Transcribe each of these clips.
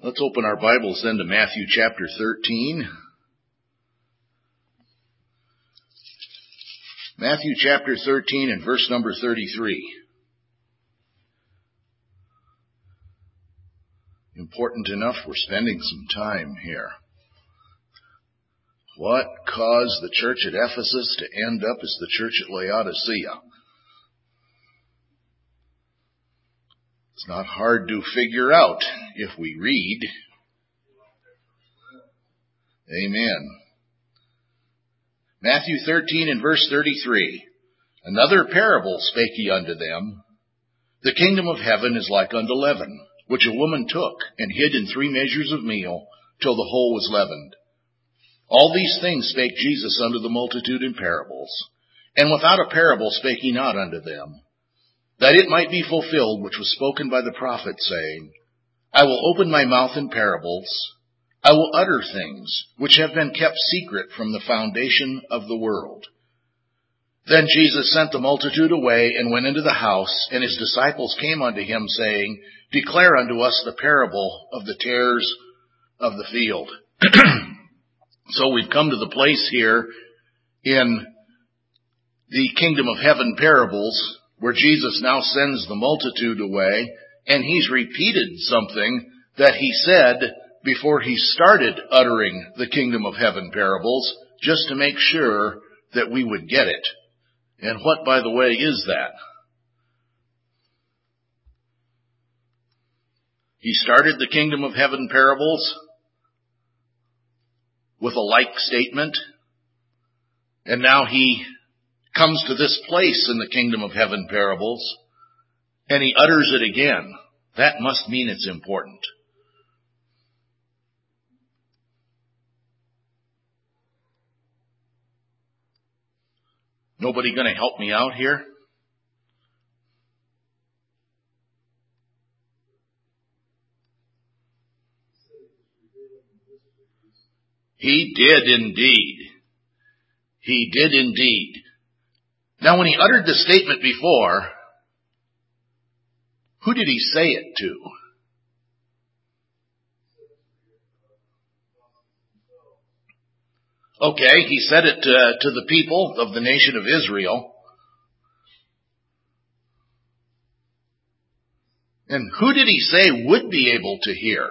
Let's open our Bibles then to Matthew chapter 13. Matthew chapter 13 and verse number 33. Important enough, we're spending some time here. What caused the church at Ephesus to end up as the church at Laodicea? It's not hard to figure out if we read. Amen. Matthew 13 and verse 33. Another parable spake he unto them. The kingdom of heaven is like unto leaven, which a woman took and hid in 3 measures of meal, till the whole was leavened. All these things spake Jesus unto the multitude in parables, and without a parable spake he not unto them, that it might be fulfilled which was spoken by the prophet, saying, I will open my mouth in parables, I will utter things which have been kept secret from the foundation of the world. Then Jesus sent the multitude away, and went into the house, and his disciples came unto him, saying, Declare unto us the parable of the tares of the field. So we've come to the place here in the kingdom of heaven parables, where Jesus now sends the multitude away, and he's repeated something that he said before he started uttering the kingdom of heaven parables, just to make sure that we would get it. And what, by the way, is that? He started the kingdom of heaven parables with a like statement, and now he comes to this place in the kingdom of heaven parables, and he utters it again. That must mean it's important. Nobody going to help me out here? He did indeed. He did indeed. Now, when he uttered the statement before, who did he say it to? Okay, he said it to the people of the nation of Israel. And who did he say would be able to hear?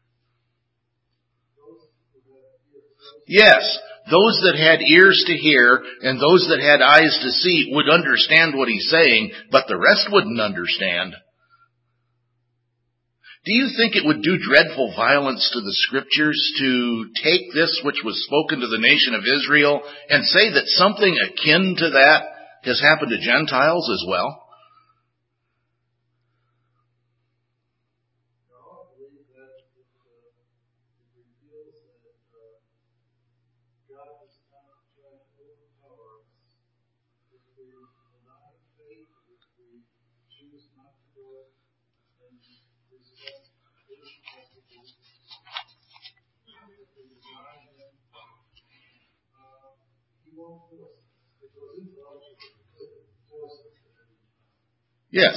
Yes, those that had ears to hear and those that had eyes to see would understand what he's saying, but the rest wouldn't understand. Do you think it would do dreadful violence to the scriptures to take this which was spoken to the nation of Israel and say that something akin to that has happened to Gentiles as well? Yes.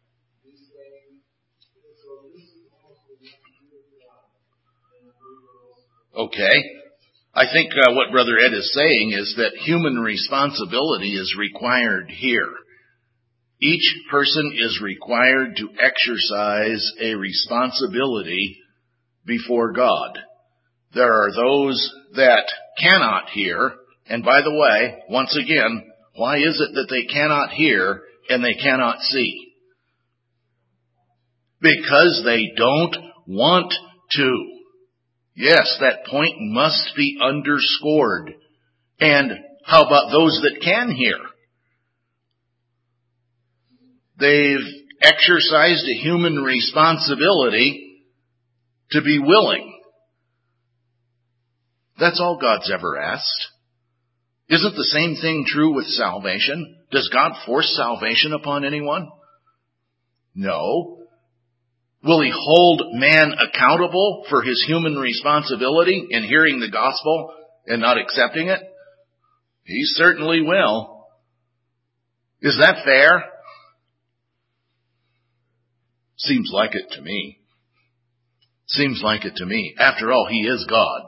Okay. I think what Brother Ed is saying is that human responsibility is required here. Each person is required to exercise a responsibility before God. There are those that cannot hear, and by the way, once again, why is it that they cannot hear and they cannot see? Because they don't want to. Yes, that point must be underscored. And how about those that can hear? They've exercised a human responsibility to be willing. That's all God's ever asked. Isn't the same thing true with salvation? Does God force salvation upon anyone? No. Will he hold man accountable for his human responsibility in hearing the gospel and not accepting it? He certainly will. Is that fair? Seems like it to me. Seems like it to me. After all, he is God.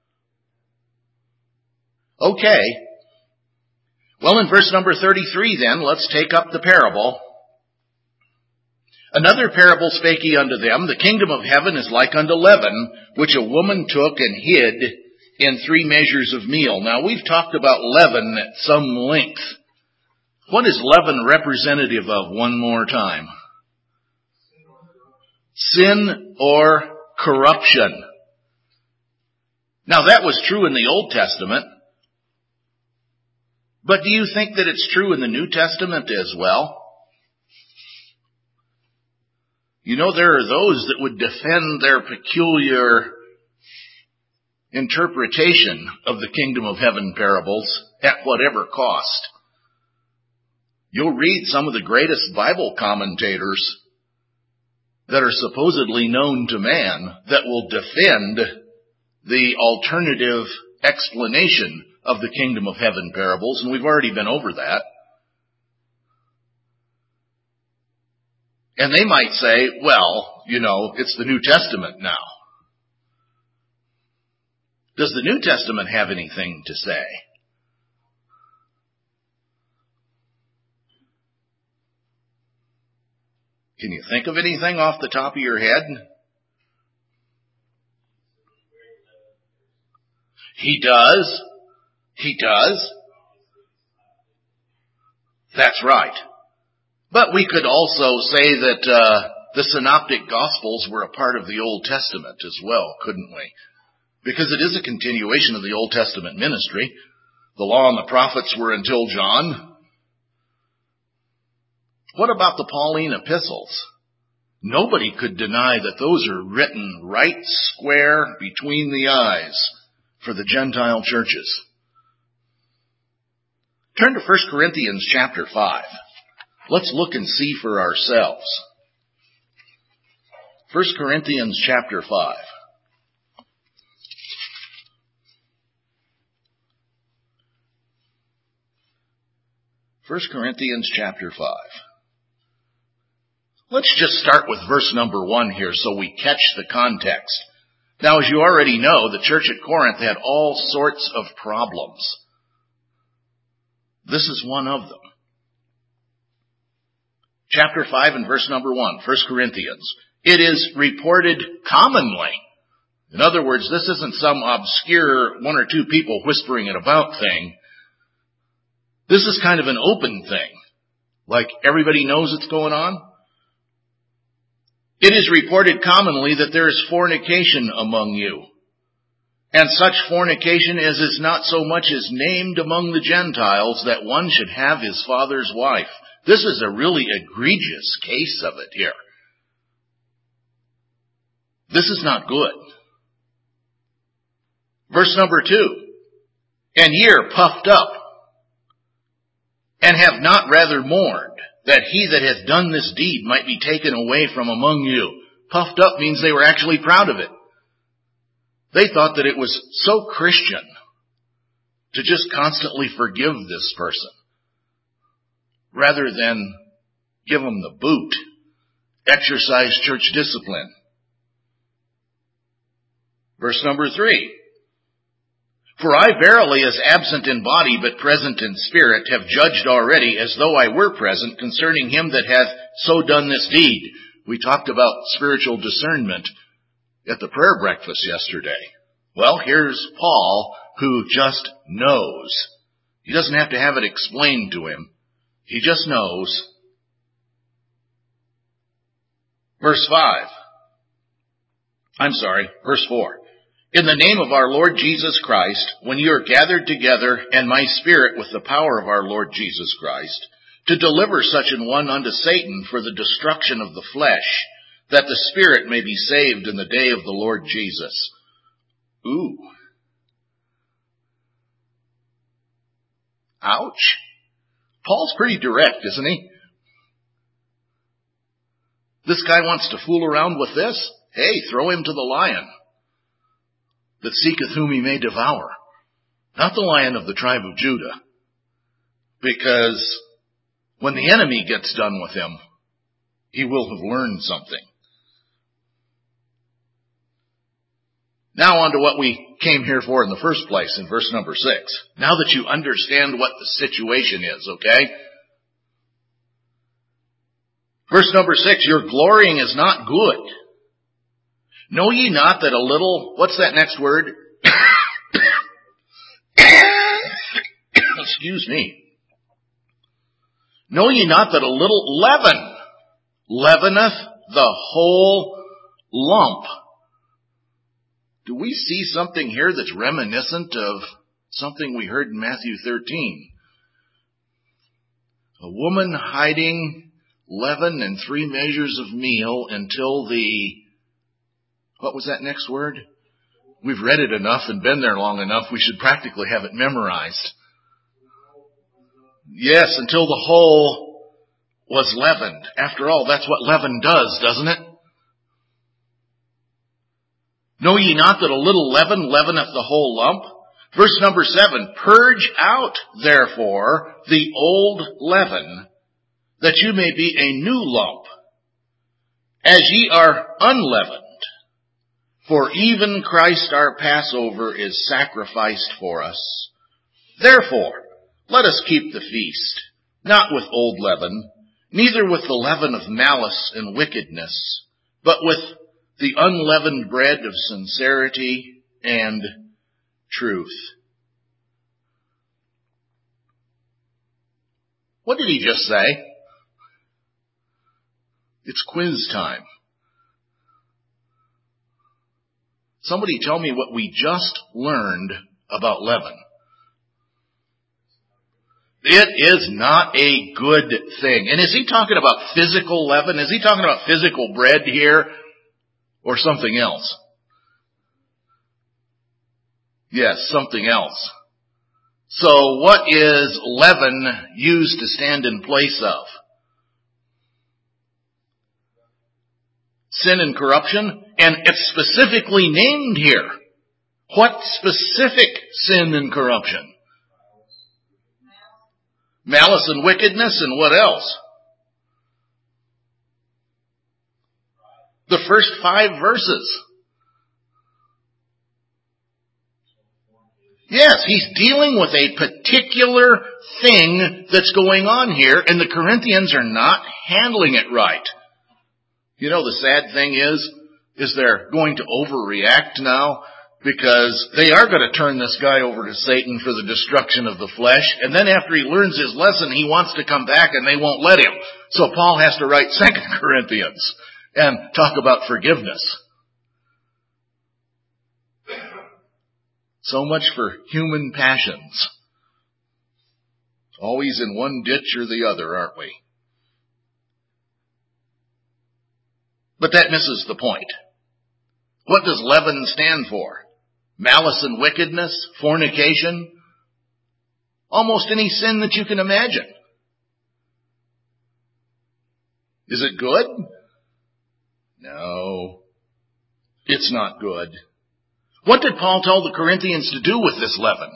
Okay. Well, in verse number 33 then, let's take up the parable. Another parable spake he unto them, the kingdom of heaven is like unto leaven, which a woman took and hid in 3 measures of meal. Now, we've talked about leaven at some length. What is leaven representative of one more time? Sin or corruption. Now, that was true in the Old Testament. But do you think that it's true in the New Testament as well? You know, there are those that would defend their peculiar interpretation of the kingdom of heaven parables at whatever cost. You'll read some of the greatest Bible commentators that are supposedly known to man that will defend the alternative explanation of the kingdom of heaven parables, and we've already been over that. And they might say, well, you know, it's the New Testament now. Does the New Testament have anything to say? Can you think of anything off the top of your head? He does. He does. That's right. But we could also say that the Synoptic Gospels were a part of the Old Testament as well, couldn't we? Because it is a continuation of the Old Testament ministry. The law and the prophets were until John. What about the Pauline epistles? Nobody could deny that those are written right square between the eyes for the Gentile churches. Turn to 1 Corinthians chapter 5. Let's look and see for ourselves. 1 Corinthians chapter 5. First Corinthians chapter 5. Let's just start with verse number 1 here so we catch the context. Now, as you already know, the church at Corinth had all sorts of problems. This is one of them. Chapter 5 and verse number 1, 1 Corinthians. It is reported commonly. In other words, this isn't some obscure 1 or 2 people whispering it about thing. This is kind of an open thing. Like everybody knows it's going on. It is reported commonly that there is fornication among you, and such fornication as is not so much as named among the Gentiles, that one should have his father's wife. This is a really egregious case of it here. This is not good. Verse number 2. And ye are puffed up, and have not rather mourned, that he that hath done this deed might be taken away from among you. Puffed up means they were actually proud of it. They thought that it was so Christian to just constantly forgive this person, rather than give them the boot, exercise church discipline. Verse number 3. For I verily, as absent in body but present in spirit, have judged already, as though I were present, concerning him that hath so done this deed. We talked about spiritual discernment at the prayer breakfast yesterday. Well, here's Paul, who just knows. He doesn't have to have it explained to him. He just knows. Verse 4. In the name of our Lord Jesus Christ, when you are gathered together, and my spirit with the power of our Lord Jesus Christ, to deliver such an one unto Satan for the destruction of the flesh, that the spirit may be saved in the day of the Lord Jesus. Ooh. Ouch. Paul's pretty direct, isn't he? This guy wants to fool around with this? Hey, throw him to the lion that seeketh whom he may devour. Not the Lion of the tribe of Judah. Because when the enemy gets done with him, he will have learned something. Now on to what we came here for in the first place in verse number 6. Now that you understand what the situation is, okay? Verse number 6, your glorying is not good. Know ye not that a little, what's that next word? Excuse me. Know ye not that a little leaven leaveneth the whole lump? Do we see something here that's reminiscent of something we heard in Matthew 13? A woman hiding leaven and 3 measures of meal until what was that next word? We've read it enough and been there long enough, we should practically have it memorized. Yes, until the whole was leavened. After all, that's what leaven does, doesn't it? Know ye not that a little leaven leaveneth the whole lump? Verse number 7, purge out, therefore, the old leaven, that you may be a new lump, as ye are unleavened. For even Christ our Passover is sacrificed for us. Therefore, let us keep the feast, not with old leaven, neither with the leaven of malice and wickedness, but with the unleavened bread of sincerity and truth. What did he just say? It's quiz time. Somebody tell me what we just learned about leaven. It is not a good thing. And is he talking about physical leaven? Is he talking about physical bread here? Or something else? Yes, something else. So what is leaven used to stand in place of? Sin and corruption, and it's specifically named here. What specific sin and corruption? Malice and wickedness, and what else? The first 5 verses. Yes, he's dealing with a particular thing that's going on here, and the Corinthians are not handling it right. You know, the sad thing is they're going to overreact now, because they are going to turn this guy over to Satan for the destruction of the flesh, and then after he learns his lesson, he wants to come back and they won't let him. So Paul has to write 2 Corinthians and talk about forgiveness. So much for human passions. Always in one ditch or the other, aren't we? But that misses the point. What does leaven stand for? Malice and wickedness, fornication, almost any sin that you can imagine. Is it good? No, it's not good. What did Paul tell the Corinthians to do with this leaven?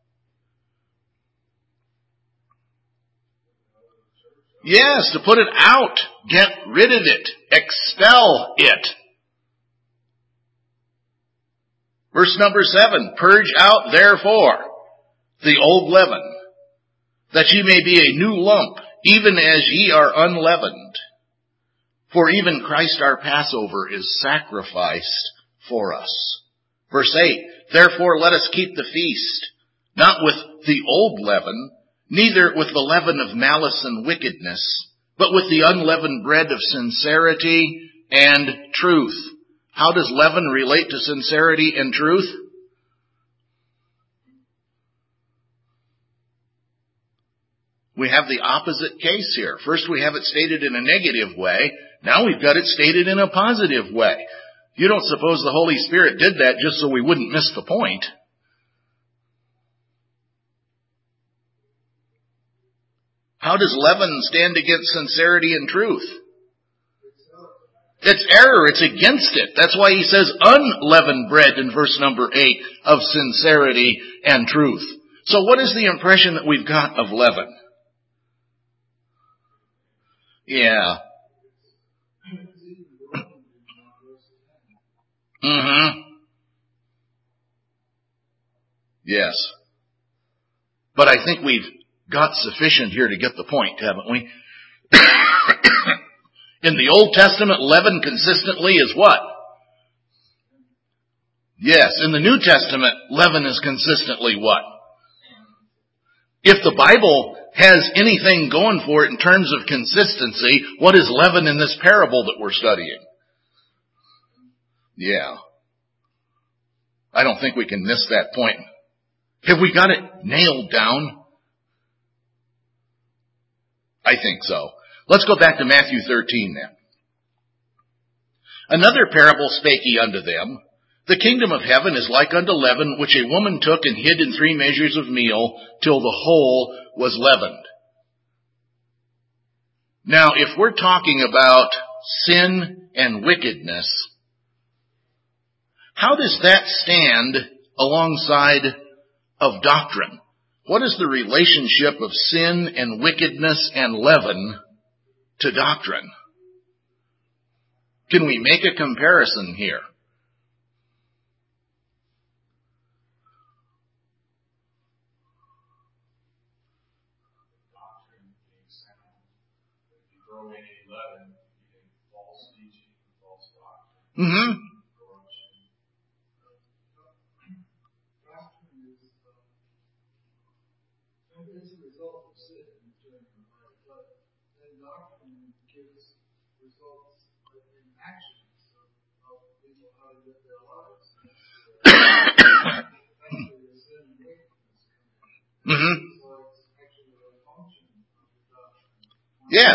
Yes, to put it out, get rid of it, expel it. Verse number 7, purge out therefore the old leaven, that ye may be a new lump, even as ye are unleavened. For even Christ our Passover is sacrificed for us. Verse 8, therefore let us keep the feast, not with the old leaven, neither with the leaven of malice and wickedness, but with the unleavened bread of sincerity and truth. How does leaven relate to sincerity and truth? We have the opposite case here. First we have it stated in a negative way. Now we've got it stated in a positive way. You don't suppose the Holy Spirit did that just so we wouldn't miss the point. How does leaven stand against sincerity and truth? It's error. It's against it. That's why he says unleavened bread in verse number 8 of sincerity and truth. So what is the impression that we've got of leaven? Yeah. Yes. But I think we've got sufficient here to get the point, haven't we? In the Old Testament, leaven consistently is what? Yes. In the New Testament, leaven is consistently what? If the Bible has anything going for it in terms of consistency, what is leaven in this parable that we're studying? Yeah. I don't think we can miss that point. Have we got it nailed down? I think so. Let's go back to Matthew 13 then. Another parable spake he unto them. The kingdom of heaven is like unto leaven, which a woman took and hid in 3 measures of meal, till the whole was leavened. Now, if we're talking about sin and wickedness, how does that stand alongside of doctrine? What is the relationship of sin and wickedness and leaven to doctrine? Can we make a comparison here? Mm-hmm. It's a result of sin during the life, but then doctrine gives results in actions of people how to live their lives. Actually, the sin and wickedness come in. Mm-hmm. So it's actually a function of the doctrine. Yes.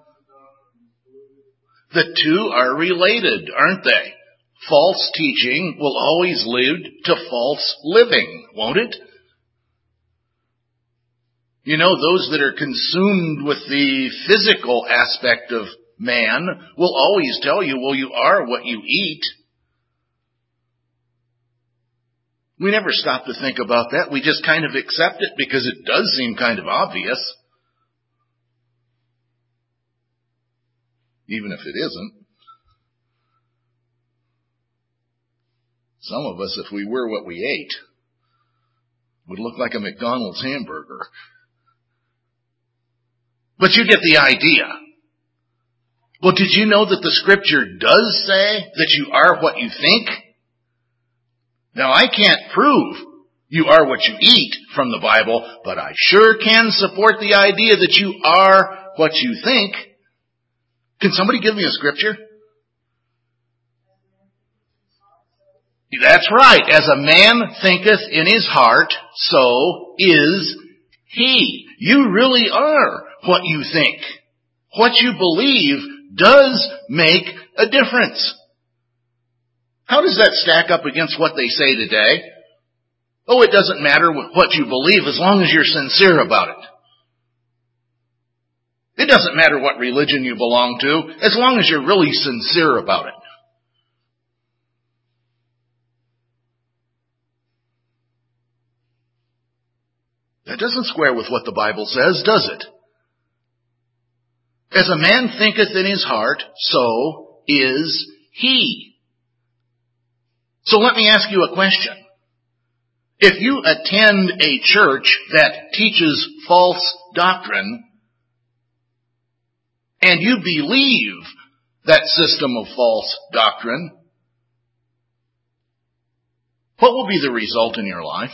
The two are related, aren't they? False teaching will always lead to false living, won't it? You know, those that are consumed with the physical aspect of man will always tell you, well, you are what you eat. We never stop to think about that. We just kind of accept it because it does seem kind of obvious. Even if it isn't. Some of us, if we were what we ate, would look like a McDonald's hamburger. But you get the idea. Well, did you know that the scripture does say that you are what you think? Now, I can't prove you are what you eat from the Bible, but I sure can support the idea that you are what you think. Can somebody give me a scripture? That's right. As a man thinketh in his heart, so is he. You really are what you think. What you believe does make a difference. How does that stack up against what they say today? Oh, it doesn't matter what you believe as long as you're sincere about it. It doesn't matter what religion you belong to as long as you're really sincere about it. That doesn't square with what the Bible says, does it? As a man thinketh in his heart, so is he. So let me ask you a question. If you attend a church that teaches false doctrine, and you believe that system of false doctrine, what will be the result in your life?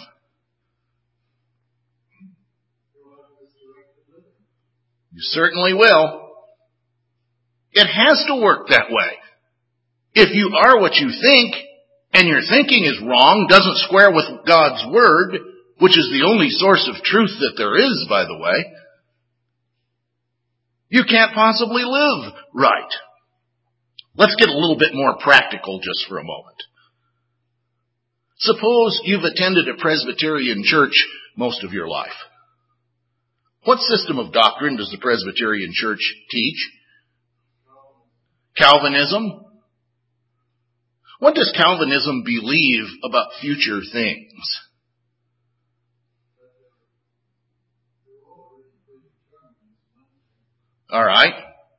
You certainly will. It has to work that way. If you are what you think, and your thinking is wrong, doesn't square with God's Word, which is the only source of truth that there is, by the way, you can't possibly live right. Let's get a little bit more practical just for a moment. Suppose you've attended a Presbyterian church most of your life. What system of doctrine does the Presbyterian church teach? Calvinism. What does Calvinism believe about future things? All right.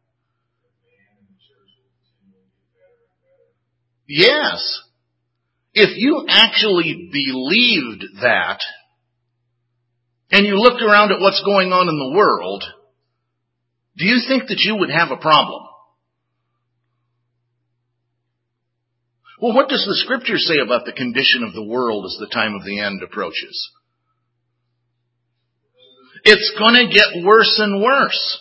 Yes. if you actually believed that, and you looked around at what's going on in the world, do you think that you would have a problem? Well, what does the Scripture say about the condition of the world as the time of the end approaches? It's going to get worse and worse.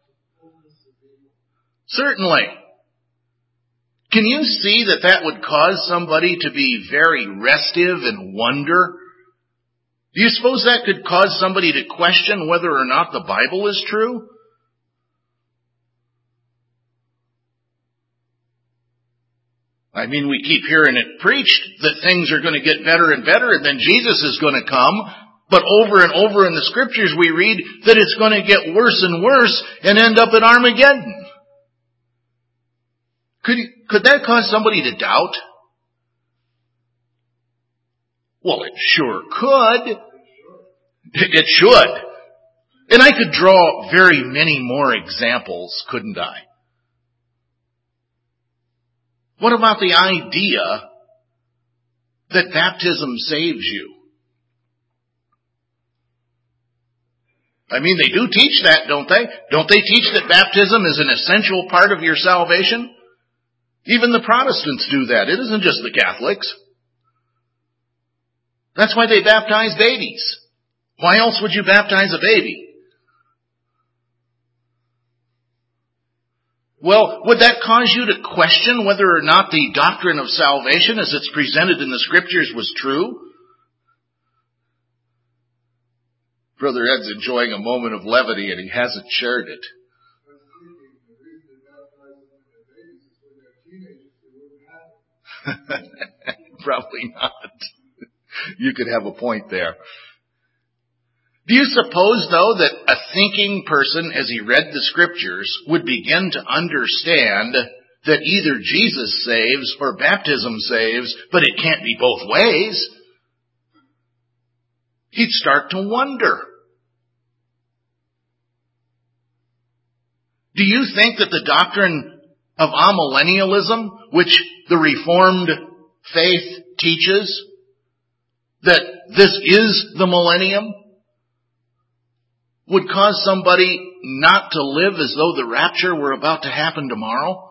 Certainly. Can you see that that would cause somebody to be very restive and wonder? Do you suppose that could cause somebody to question whether or not the Bible is true? I mean, we keep hearing it preached that things are going to get better and better and then Jesus is going to come. But over and over in the Scriptures we read that it's going to get worse and worse and end up at Armageddon. Could that cause somebody to doubt? Well, it sure could. It should. And I could draw very many more examples, couldn't I? What about the idea that baptism saves you? I mean, they do teach that, don't they? Don't they teach that baptism is an essential part of your salvation? Even the Protestants do that. It isn't just the Catholics. That's why they baptize babies. Why else would you baptize a baby? Well, would that cause you to question whether or not the doctrine of salvation as it's presented in the Scriptures was true? Brother Ed's enjoying a moment of levity and he hasn't shared it. Probably not. You could have a point there. Do you suppose, though, that a thinking person, as he read the Scriptures, would begin to understand that either Jesus saves or baptism saves, but it can't be both ways? He'd start to wonder. Do you think that the doctrine of amillennialism, which the Reformed faith teaches, that this is the millennium, would cause somebody not to live as though the rapture were about to happen tomorrow?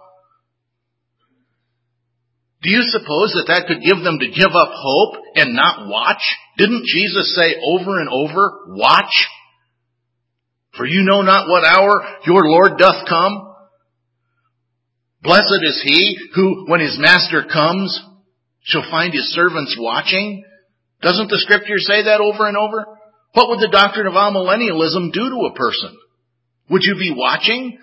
Do you suppose that that could give them to give up hope and not watch? Didn't Jesus say over and over, watch? For you know not what hour your Lord doth come. Blessed is he who, when his master comes, shall find his servants watching. Doesn't the Scripture say that over and over? What would the doctrine of amillennialism do to a person? Would you be watching?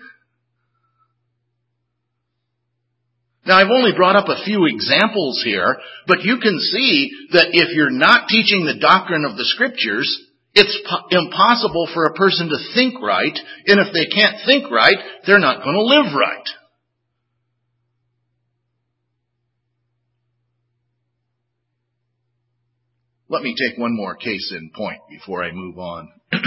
Now, I've only brought up a few examples here, but you can see that if you're not teaching the doctrine of the Scriptures, it's impossible for a person to think right, and if they can't think right, they're not going to live right. Let me take one more case in point before I move on.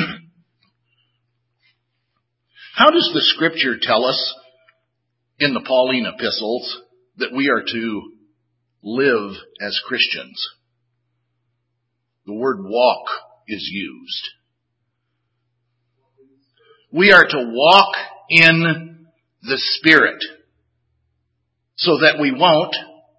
How does the Scripture tell us in the Pauline epistles that we are to live as Christians? The word walk is used. We are to walk in the Spirit so that we won't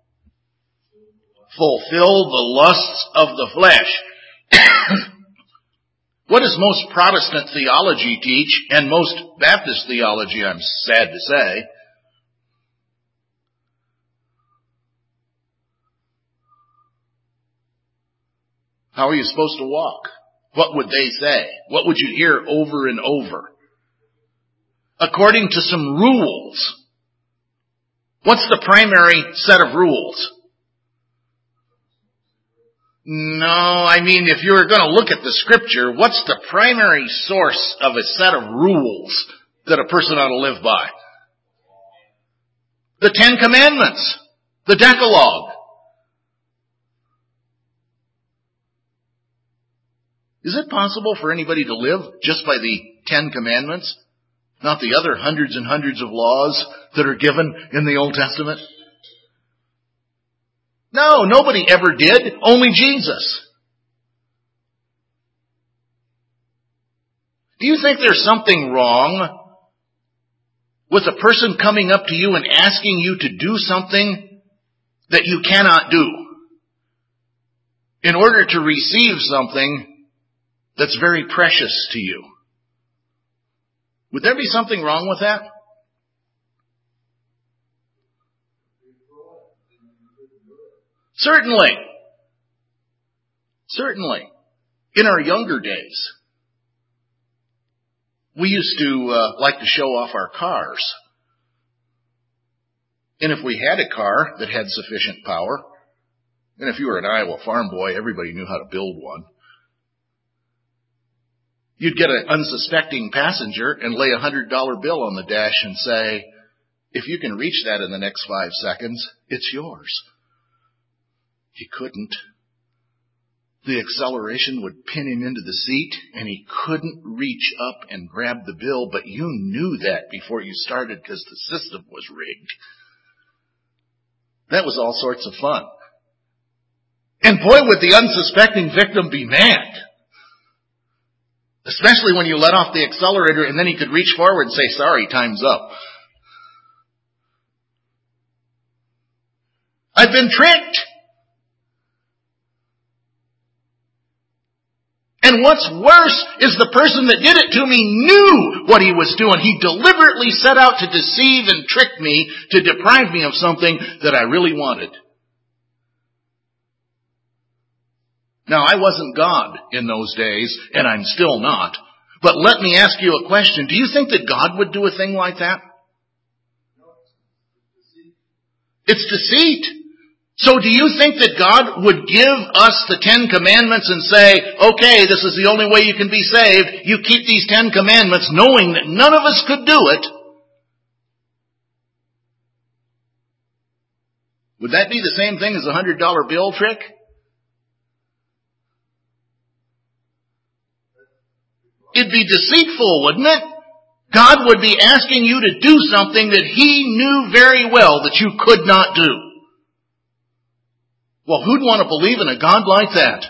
fulfill the lusts of the flesh. What does most Protestant theology teach, and most Baptist theology, I'm sad to say? How are you supposed to walk? What would they say? What would you hear over and over? According to some rules. What's the primary set of rules? No, I mean, if you were going to look at the Scripture, what's the primary source of a set of rules that a person ought to live by? The Ten Commandments. The Decalogue. Is it possible for anybody to live just by the Ten Commandments? Not the other hundreds and hundreds of laws that are given in the Old Testament? No, nobody ever did. Only Jesus. Do you think there's something wrong with a person coming up to you and asking you to do something that you cannot do in order to receive something that's very precious to you? Would there be something wrong with that? Certainly. Certainly. In our younger days, we used to like to show off our cars. And if we had a car that had sufficient power, and if you were an Iowa farm boy, everybody knew how to build one, you'd get an unsuspecting passenger and lay $100 bill on the dash and say, if you can reach that in the next 5 seconds, it's yours. He couldn't. The acceleration would pin him into the seat, and he couldn't reach up and grab the bill, but you knew that before you started because the system was rigged. That was all sorts of fun. And boy, would the unsuspecting victim be mad. Especially when you let off the accelerator and then he could reach forward and say, sorry, time's up. I've been tricked. And what's worse is the person that did it to me knew what he was doing. He deliberately set out to deceive and trick me, to deprive me of something that I really wanted. Now, I wasn't God in those days, and I'm still not. But let me ask you a question. Do you think that God would do a thing like that? It's deceit. So do you think that God would give us the 10 Commandments and say, okay, this is the only way you can be saved. You keep these 10 Commandments knowing that none of us could do it? Would that be the same thing as a $100 bill trick? It'd be deceitful, wouldn't it? God would be asking you to do something that He knew very well that you could not do. Well, who'd want to believe in a God like that?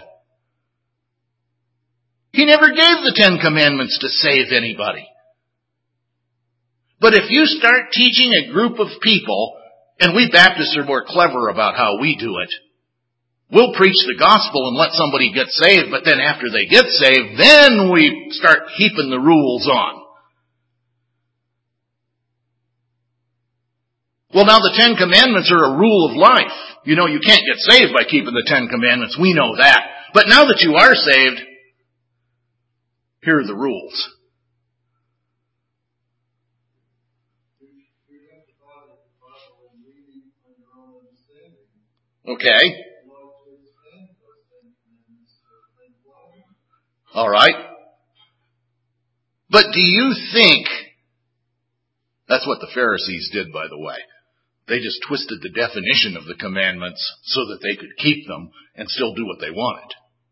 He never gave the 10 Commandments to save anybody. But if you start teaching a group of people, and we Baptists are more clever about how we do it, we'll preach the gospel and let somebody get saved, but then after they get saved, then we start heaping the rules on. Well, now the 10 Commandments are a rule of life. You know, you can't get saved by keeping the 10 Commandments. We know that. But now that you are saved, here are the rules. Okay. All right. But do you think, that's what the Pharisees did, by the way. They just twisted the definition of the commandments so that they could keep them and still do what they wanted.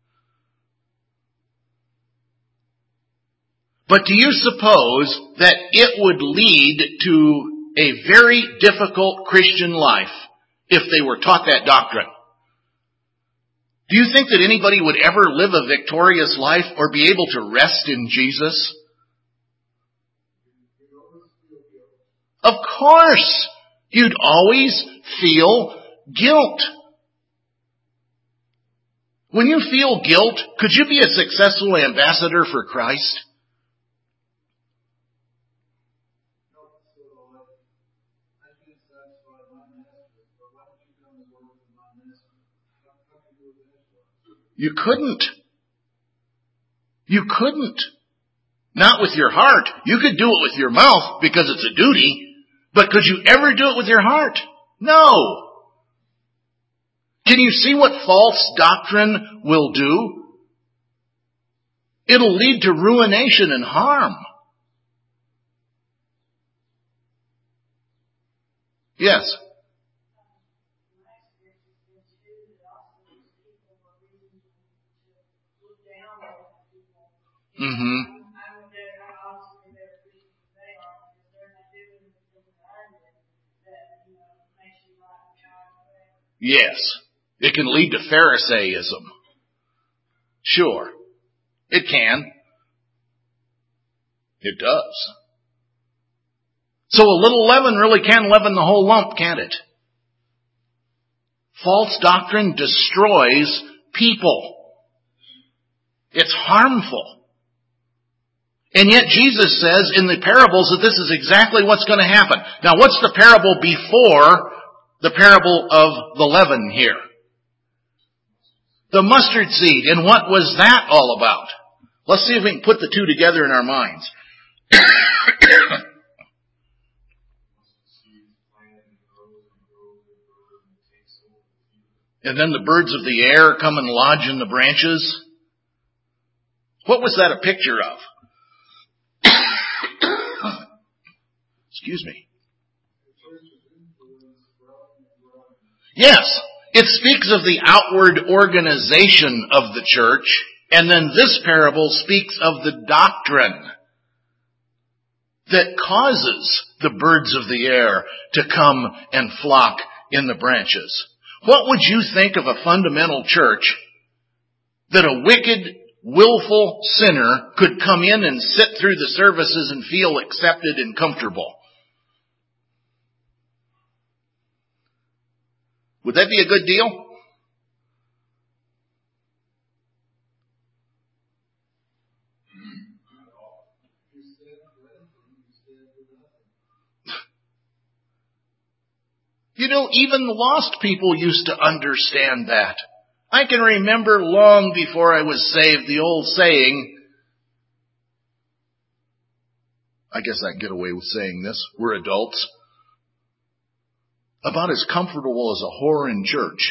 But do you suppose that it would lead to a very difficult Christian life if they were taught that doctrine? Do you think that anybody would ever live a victorious life or be able to rest in Jesus? Of course, you'd always feel guilt. When you feel guilt, could you be a successful ambassador for Christ? You couldn't. You couldn't. Not with your heart. You could do it with your mouth because it's a duty. But could you ever do it with your heart? No. Can you see what false doctrine will do? It'll lead to ruination and harm. Yes. Mm-hmm. Yes. It can lead to Pharisaism. Sure, it can. It does. So a little leaven really can leaven the whole lump, can't it? False doctrine destroys people. It's harmful. And yet Jesus says in the parables that this is exactly what's going to happen. Now, what's the parable before the parable of the leaven here? The mustard seed. And what was that all about? Let's see if we can put the two together in our minds. And then the birds of the air come and lodge in the branches. What was that a picture of? Excuse me. Yes, it speaks of the outward organization of the church, and then this parable speaks of the doctrine that causes the birds of the air to come and flock in the branches. What would you think of a fundamental church that a wicked, willful sinner could come in and sit through the services and feel accepted and comfortable? Would that be a good deal? You know, even the lost people used to understand that. I can remember long before I was saved the old saying, I guess I can get away with saying this, we're adults, about as comfortable as a whore in church.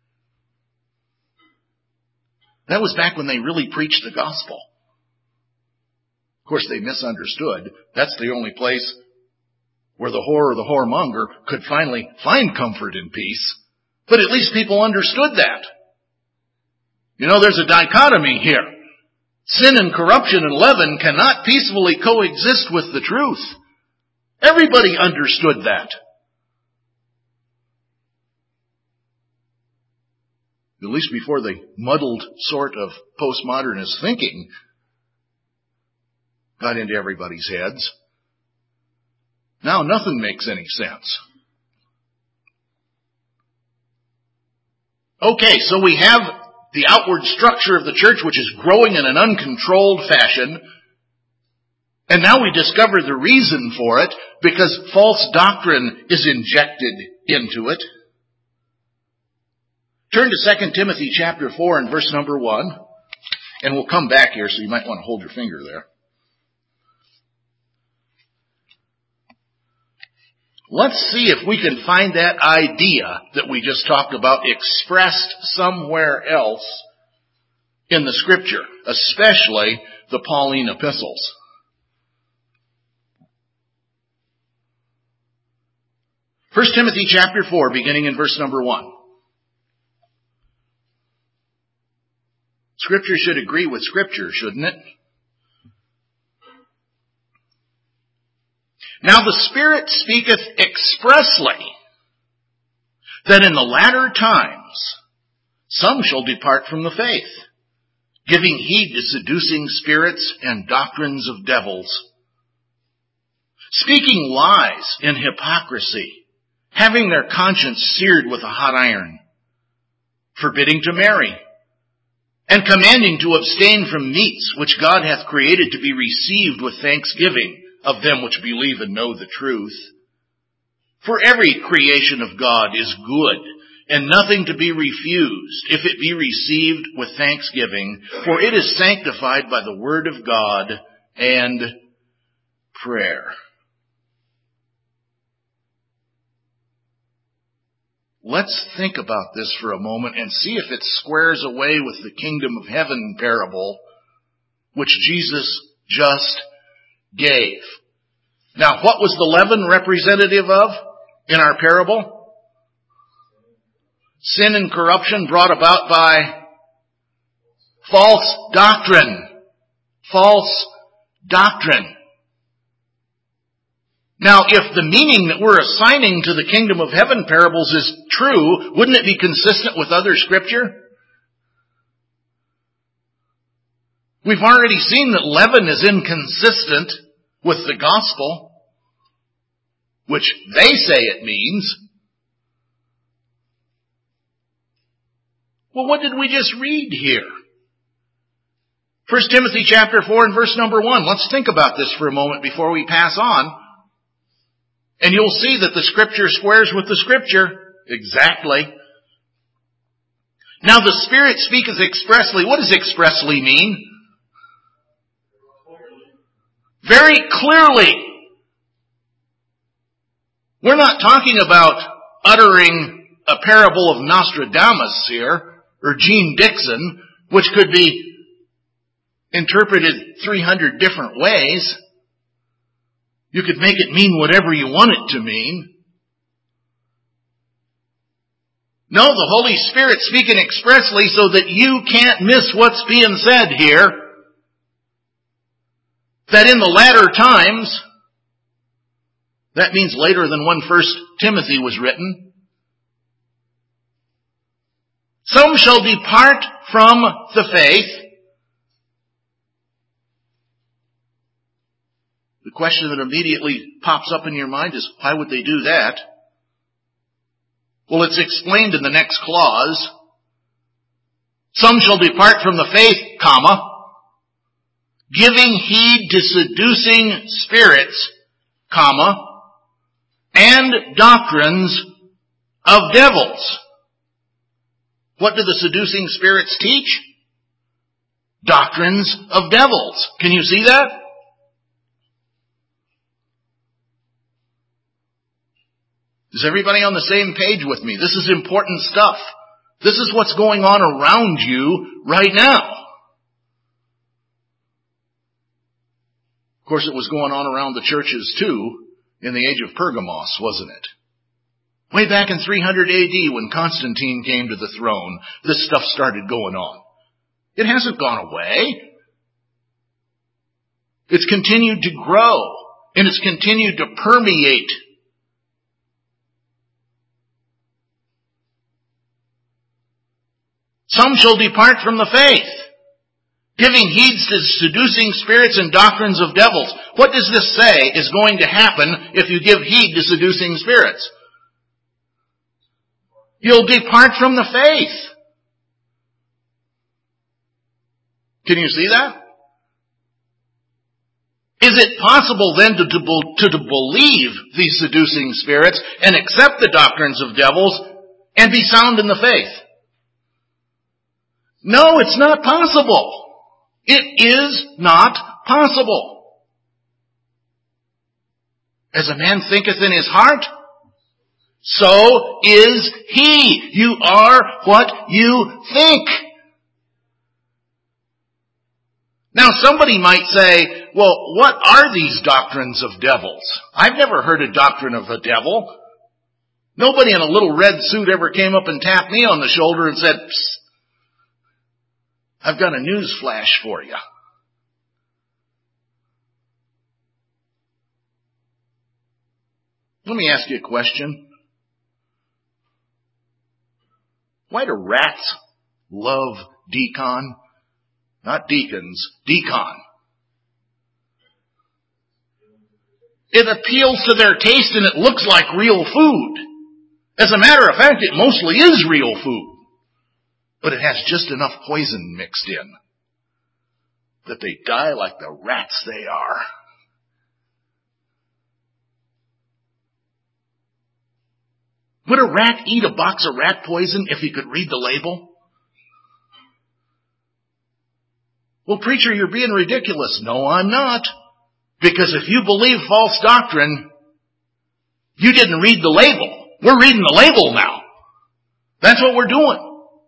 That was back when they really preached the gospel. Of course, they misunderstood. That's the only place where the whore or the whoremonger could finally find comfort and peace. But at least people understood that. You know, there's a dichotomy here. Sin and corruption and leaven cannot peacefully coexist with the truth. Everybody understood that. At least before the muddled sort of postmodernist thinking got into everybody's heads. Now nothing makes any sense. Okay, so we have the outward structure of the church, which is growing in an uncontrolled fashion. And now we discover the reason for it, because false doctrine is injected into it. Turn to 2 Timothy chapter 4 and verse number 1. And we'll come back here, so you might want to hold your finger there. Let's see if we can find that idea that we just talked about expressed somewhere else in the Scripture, especially the Pauline epistles. 1 Timothy chapter 4, beginning in verse number 1. Scripture should agree with Scripture, shouldn't it? Now the Spirit speaketh expressly that in the latter times some shall depart from the faith, giving heed to seducing spirits and doctrines of devils, speaking lies in hypocrisy, having their conscience seared with a hot iron, forbidding to marry, and commanding to abstain from meats which God hath created to be received with thanksgiving of them which believe and know the truth. For every creation of God is good, and nothing to be refused, if it be received with thanksgiving, for it is sanctified by the word of God and prayer. Let's think about this for a moment and see if it squares away with the kingdom of heaven parable, which Jesus just gave. Now, what was the leaven representative of in our parable? Sin and corruption brought about by false doctrine. False doctrine. Now, if the meaning that we're assigning to the kingdom of heaven parables is true, wouldn't it be consistent with other scripture? We've already seen that leaven is inconsistent with the gospel, which they say it means. Well, what did we just read here? 1 Timothy chapter 4 and verse number 1. Let's think about this for a moment before we pass on. And you'll see that the scripture squares with the scripture. Exactly. Now the Spirit speaketh expressly. What does expressly mean? Very clearly. We're not talking about uttering a parable of Nostradamus here, or Gene Dixon, which could be interpreted 300 different ways. You could make it mean whatever you want it to mean. No, the Holy Spirit speaking expressly so that you can't miss what's being said here. That in the latter times, that means later than when 1 Timothy was written, some shall depart from the faith. The question that immediately pops up in your mind is, why would they do that? Well, it's explained in the next clause. Some shall depart from the faith, comma, giving heed to seducing spirits, comma, and doctrines of devils. What do the seducing spirits teach? Doctrines of devils. Can you see that? Is everybody on the same page with me? This is important stuff. This is what's going on around you right now. Of course, it was going on around the churches too in the age of Pergamos, wasn't it? Way back in 300 AD when Constantine came to the throne, this stuff started going on. It hasn't gone away. It's continued to grow, and it's continued to permeate. Some shall depart from the faith, giving heed to seducing spirits and doctrines of devils. What does this say is going to happen if you give heed to seducing spirits? You'll depart from the faith. Can you see that? Is it possible then to believe these seducing spirits and accept the doctrines of devils and be sound in the faith? No, it's not possible. It is not possible. As a man thinketh in his heart, so is he. You are what you think. Now somebody might say, well, what are these doctrines of devils? I've never heard a doctrine of a devil. Nobody in a little red suit ever came up and tapped me on the shoulder and said, psst, I've got a news flash for you. Let me ask you a question. Why do rats love decon? Not deacons, decon. It appeals to their taste and it looks like real food. As a matter of fact, it mostly is real food. But it has just enough poison mixed in that they die like the rats they are. Would a rat eat a box of rat poison if he could read the label? Well, preacher, you're being ridiculous. No, I'm not. Because if you believe false doctrine, you didn't read the label. We're reading the label now. That's what we're doing.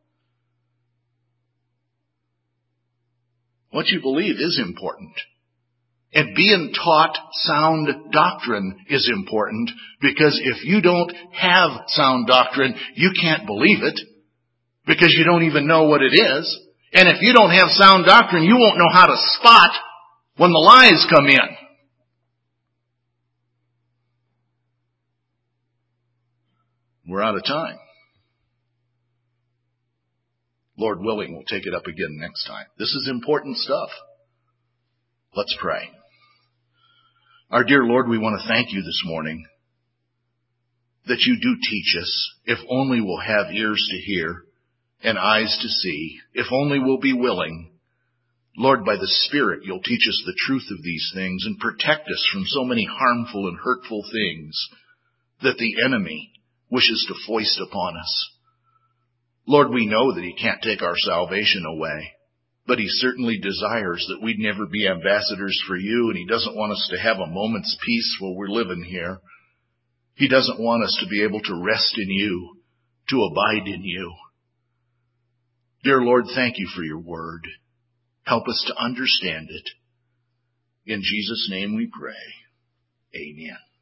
What you believe is important. And being taught sound doctrine is important, because if you don't have sound doctrine, you can't believe it, because you don't even know what it is. And if you don't have sound doctrine, you won't know how to spot when the lies come in. We're out of time. Lord willing, we'll take it up again next time. This is important stuff. Let's pray. Our dear Lord, we want to thank you this morning that you do teach us, if only we'll have ears to hear and eyes to see, if only we'll be willing. Lord, by the Spirit, you'll teach us the truth of these things and protect us from so many harmful and hurtful things that the enemy wishes to foist upon us. Lord, we know that he can't take our salvation away, but he certainly desires that we'd never be ambassadors for you, and he doesn't want us to have a moment's peace while we're living here. He doesn't want us to be able to rest in you, to abide in you. Dear Lord, thank you for your word. Help us to understand it. In Jesus' name we pray. Amen.